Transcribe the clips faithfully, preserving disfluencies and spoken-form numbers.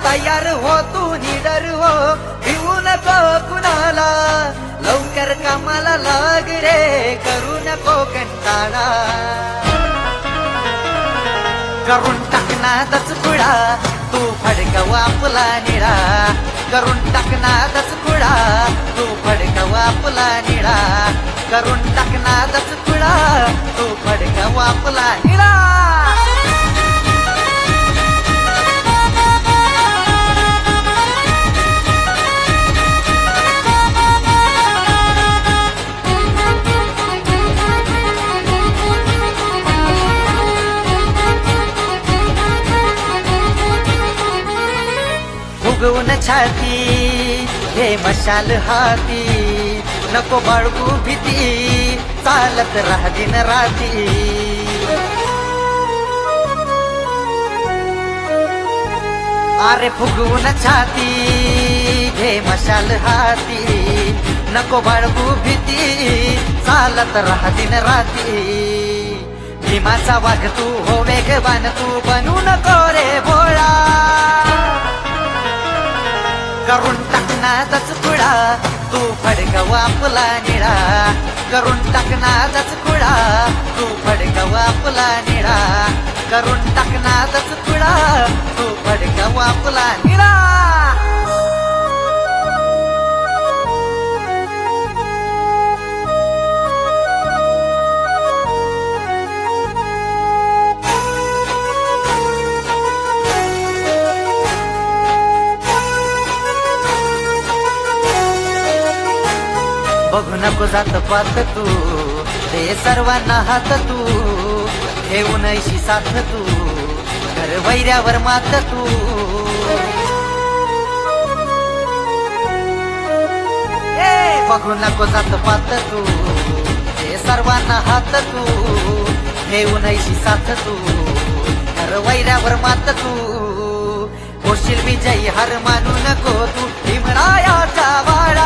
तयार हो तू निडर हो, भिवू नको कुणाला, लवकर कामाला लाग रे, करू नको कंटाळा. करून टाकनादच खुळा तू फडकवा आपला निळा, करून टाकनादच खुळा तू फडकवा आपला निळा, करून टाकनादच खुळा तू फडकवा आपला निळा. फुगवून छाती हे मशाल हाती, नको बाळगू भीती, चालत राह दिन राती. अरे फुगवून छाती हे मशाल हाती, नको बाळगू भीती, चालत राह दिन राती. भीमाचा वाघ तू हो वेगवान तू, बनू नको रे भोळा. करून टाकनादच खुळा तू फडकवा आपला निळा, करून टाकनादच खुळा तू फडकवा आपला निळा, करून टाकनादच खुळा तू फडकवा आपला निळा. बघू नको जात पात तू, ते सर्वांना हात तू, ठेवू नयशी साथ तू, घर वैऱ्यावर मात तू. ए बघू नको जात पात तू, ते सर्वांना हात तू, ठेवू नयशी साथ तू, घर वैऱ्यावर मात तू. होशील विजयी हार मानू नको तू, भीमरायाचा वाडा.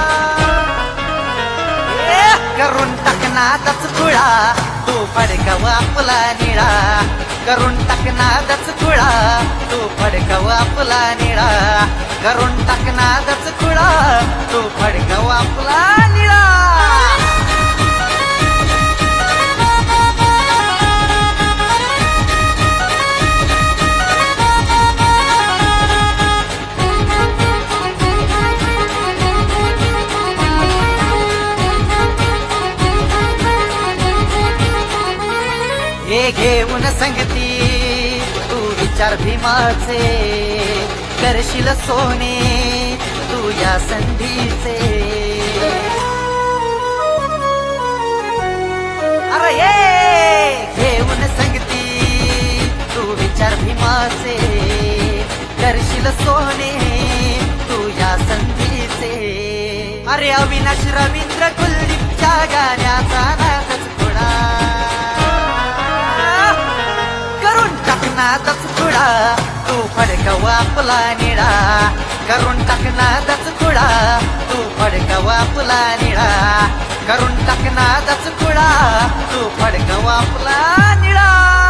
करून टाकनादच खुळा तू फडकवा आपला निळा, करून टाकनादच खुळा तू फडकवा आपला निळा, करून टाकनादच खुळा तू फडकवा आपला निळा. हे घेऊन संगती तू विचार भीमाचे, करशील सोने तू या संधीचे. अरे ये घेऊन संगती तू विचार भीमाचे, करशील सोने तू या संधीचे. अरे अविनाश रवींद्र कुलदीपच्या गाण्याचा नादच खुळा, टाकनादच खुळा तू फडकवा आपला निळा, करून टाकनादच खुळा तू फडकवा आपला निळा, करून टाकनादच खुळा तू फडकवा आपला निळा.